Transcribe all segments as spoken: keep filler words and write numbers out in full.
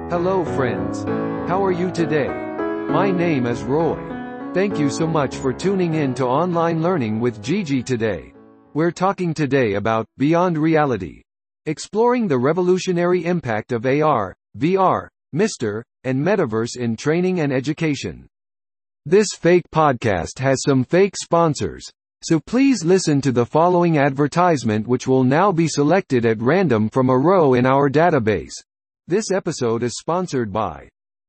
Hello friends. How are you today? My name is Roy. Thank you so much for tuning in to Online Learning with Gigi today. We're talking today about Beyond Reality, exploring the revolutionary impact of A R, V R, Mister, and Metaverse in training and education. This fake podcast has some fake sponsors, so please listen to the following advertisement, which will now be selected at random from a row in our database. This episode is sponsored by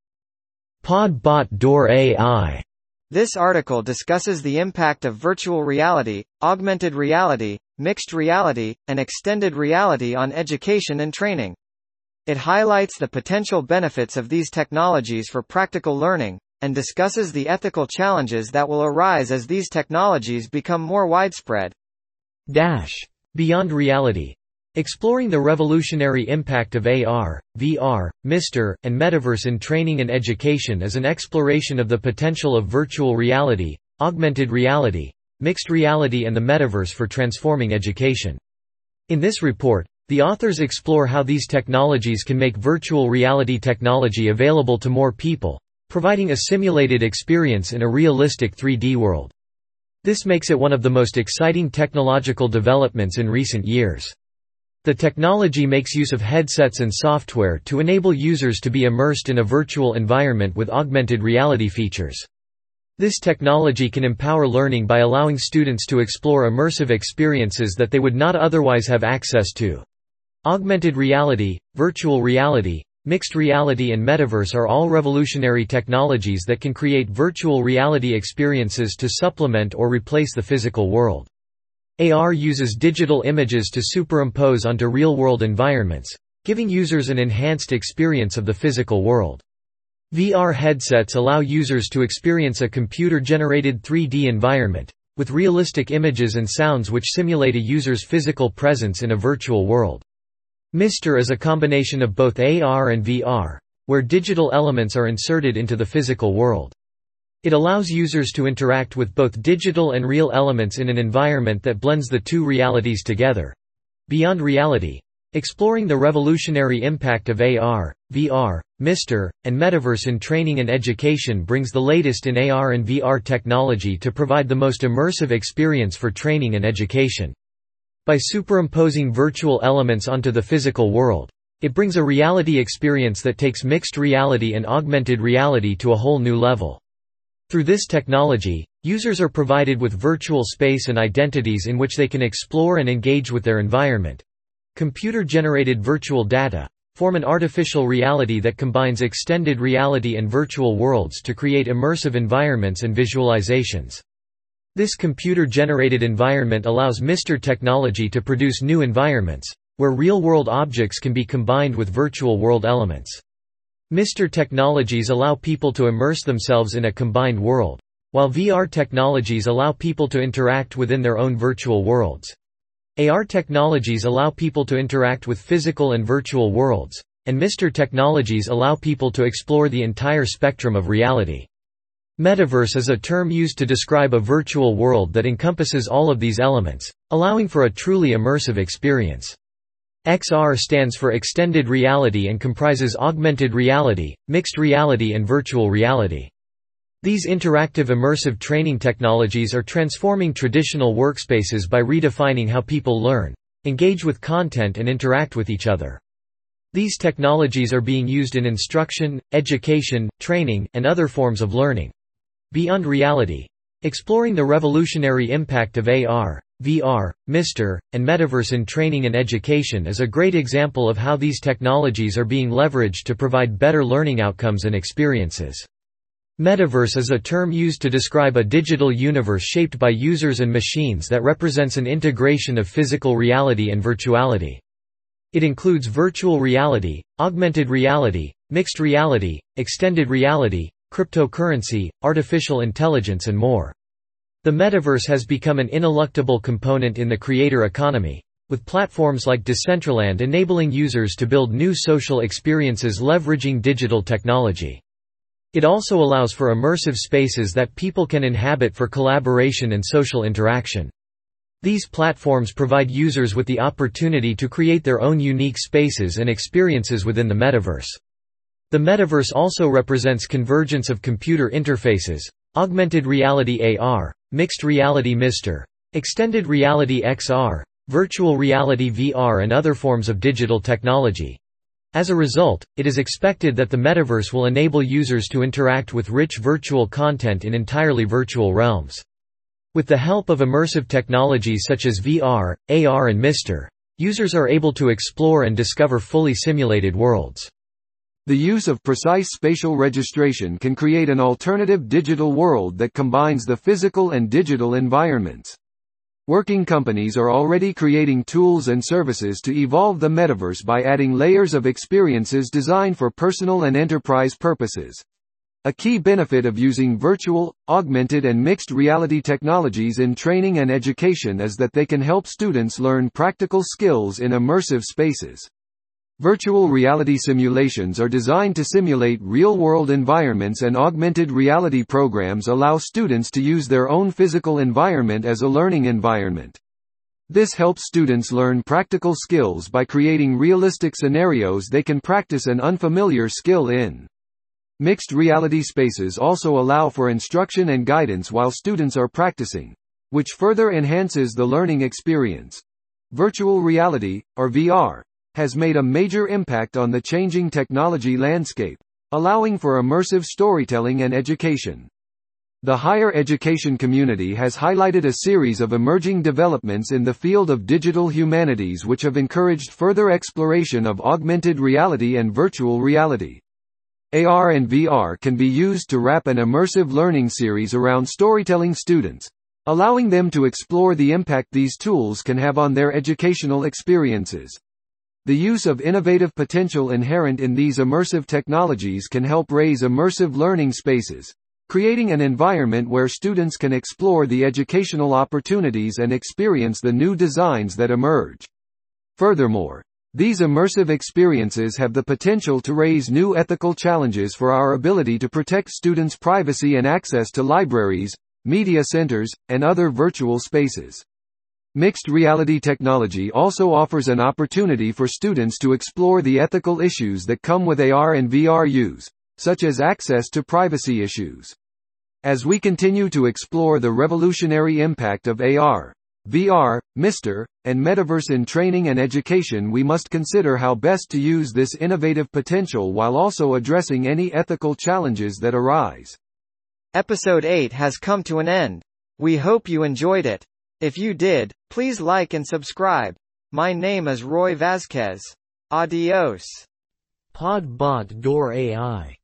Podbot Door A I. This article discusses the impact of virtual reality, augmented reality, mixed reality, and extended reality on education and training. It highlights the potential benefits of these technologies for practical learning, and discusses the ethical challenges that will arise as these technologies become more widespread. Dash. Beyond Reality. Exploring the revolutionary impact of A R, V R, Mister, and Metaverse in training and education is an exploration of the potential of virtual reality, augmented reality, mixed reality and the Metaverse for transforming education. In this report, the authors explore how these technologies can make virtual reality technology available to more people, providing a simulated experience in a realistic three D world. This makes it one of the most exciting technological developments in recent years. The technology makes use of headsets and software to enable users to be immersed in a virtual environment with augmented reality features. This technology can empower learning by allowing students to explore immersive experiences that they would not otherwise have access to. Augmented reality, virtual reality, mixed reality and metaverse are all revolutionary technologies that can create virtual reality experiences to supplement or replace the physical world. A R uses digital images to superimpose onto real-world environments, giving users an enhanced experience of the physical world. V R headsets allow users to experience a computer-generated three D environment, with realistic images and sounds which simulate a user's physical presence in a virtual world. Mister is a combination of both A R and V R, where digital elements are inserted into the physical world. It allows users to interact with both digital and real elements in an environment that blends the two realities together. Beyond Reality. Exploring the revolutionary impact of A R, V R, Mister, and Metaverse in training and education brings the latest in A R and V R technology to provide the most immersive experience for training and education. By superimposing virtual elements onto the physical world, it brings a reality experience that takes mixed reality and augmented reality to a whole new level. Through this technology, users are provided with virtual space and identities in which they can explore and engage with their environment. Computer-generated virtual data form an artificial reality that combines extended reality and virtual worlds to create immersive environments and visualizations. This computer-generated environment allows Mister technology to produce new environments, where real-world objects can be combined with virtual world elements. Mister technologies allow people to immerse themselves in a combined world, while V R technologies allow people to interact within their own virtual worlds. A R technologies allow people to interact with physical and virtual worlds, and Mister technologies allow people to explore the entire spectrum of reality. Metaverse is a term used to describe a virtual world that encompasses all of these elements, allowing for a truly immersive experience. X R stands for extended reality and comprises augmented reality, mixed reality and virtual reality. These interactive immersive training technologies are transforming traditional workspaces by redefining how people learn, engage with content and interact with each other. These technologies are being used in instruction, education, training, and other forms of learning. Beyond Reality. Exploring the revolutionary impact of A R, V R, Mister, and Metaverse in training and education is a great example of how these technologies are being leveraged to provide better learning outcomes and experiences. Metaverse is a term used to describe a digital universe shaped by users and machines that represents an integration of physical reality and virtuality. It includes virtual reality, augmented reality, mixed reality, extended reality, cryptocurrency, artificial intelligence and more. The metaverse has become an ineluctable component in the creator economy, with platforms like Decentraland enabling users to build new social experiences leveraging digital technology. It also allows for immersive spaces that people can inhabit for collaboration and social interaction. These platforms provide users with the opportunity to create their own unique spaces and experiences within the metaverse. The metaverse also represents convergence of computer interfaces, augmented reality A R, mixed reality M R, extended reality X R, virtual reality V R and other forms of digital technology. As a result, it is expected that the metaverse will enable users to interact with rich virtual content in entirely virtual realms. With the help of immersive technologies such as V R, A R and M R, users are able to explore and discover fully simulated worlds. The use of precise spatial registration can create an alternative digital world that combines the physical and digital environments. Working companies are already creating tools and services to evolve the metaverse by adding layers of experiences designed for personal and enterprise purposes. A key benefit of using virtual, augmented and mixed reality technologies in training and education is that they can help students learn practical skills in immersive spaces. Virtual reality simulations are designed to simulate real-world environments, and augmented reality programs allow students to use their own physical environment as a learning environment. This helps students learn practical skills by creating realistic scenarios they can practice an unfamiliar skill in. Mixed reality spaces also allow for instruction and guidance while students are practicing, which further enhances the learning experience. Virtual reality, or V R, has made a major impact on the changing technology landscape, allowing for immersive storytelling and education. The higher education community has highlighted a series of emerging developments in the field of digital humanities which have encouraged further exploration of augmented reality and virtual reality. A R and V R can be used to wrap an immersive learning series around storytelling students, allowing them to explore the impact these tools can have on their educational experiences. The use of innovative potential inherent in these immersive technologies can help raise immersive learning spaces, creating an environment where students can explore the educational opportunities and experience the new designs that emerge. Furthermore, these immersive experiences have the potential to raise new ethical challenges for our ability to protect students' privacy and access to libraries, media centers, and other virtual spaces. Mixed reality technology also offers an opportunity for students to explore the ethical issues that come with A R and V R use, such as access to privacy issues. As we continue to explore the revolutionary impact of A R, V R, M R, and metaverse in training and education, we must consider how best to use this innovative potential while also addressing any ethical challenges that arise. Episode eight has come to an end. We hope you enjoyed it. If you did, please like and subscribe. My name is Roy Vasquez. Adios. Podbot Door A I